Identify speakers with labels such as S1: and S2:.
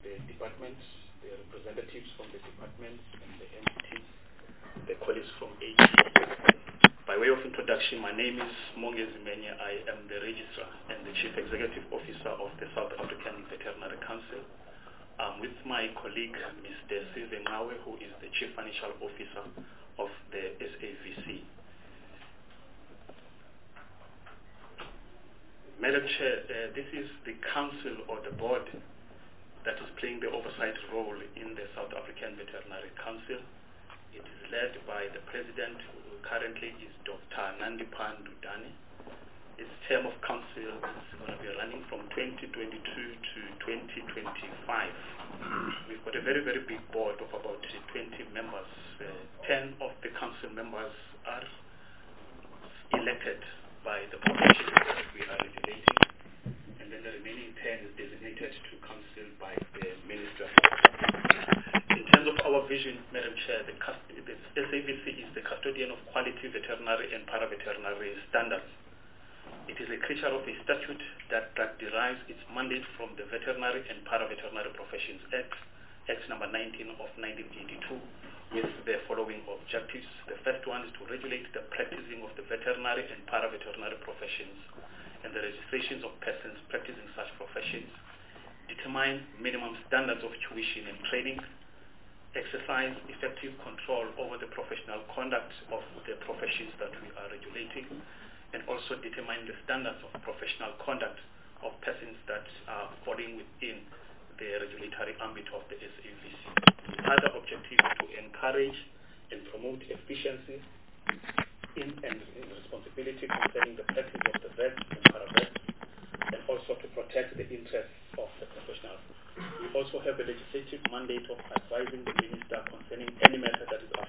S1: the departments, the representatives from the departments and the entities, the colleagues from AG. By way of introduction, my name is Mongezi Menye. I am the Registrar and the Chief Executive Officer of the South African Veterinary Council. I'm with my colleague, Mr. Sylvain Ngawe, who is the Chief Financial Officer of the SAVC. Madam Chair, this is the council or the board that is playing the oversight role in the South African Veterinary Council. It is led by the president, who currently is Dr. Nandiphan Dudane. Its term of council is going to be running from 2022 to 2025. We've got a very, very big board of about 20 members. 10 of the council members are elected by the population that we are regulating, and then the remaining 10 is designated to council by the minister. In terms of our vision, Madam Chair, the SAVC is the custodian of quality veterinary and paraveterinary standards. It is a creature of a statute that derives its mandate from the Veterinary and Paraveterinary Professions Act, Act number 19 of 1982, with the following objectives. The first one is to regulate the practicing of the veterinary and paraveterinary professions and the registrations of persons practicing such professions, determine minimum standards of tuition and training, exercise effective control over the professional conduct of the professions that we are regulating, and also determine the standards of professional conduct of persons that are falling within the regulatory ambit of the SAVC. The other objective is to encourage and promote efficiency in responsibility concerning the practice of the vets and paravets, and also to protect the interests of the professionals. We also have a legislative mandate of advising the minister concerning any matter that is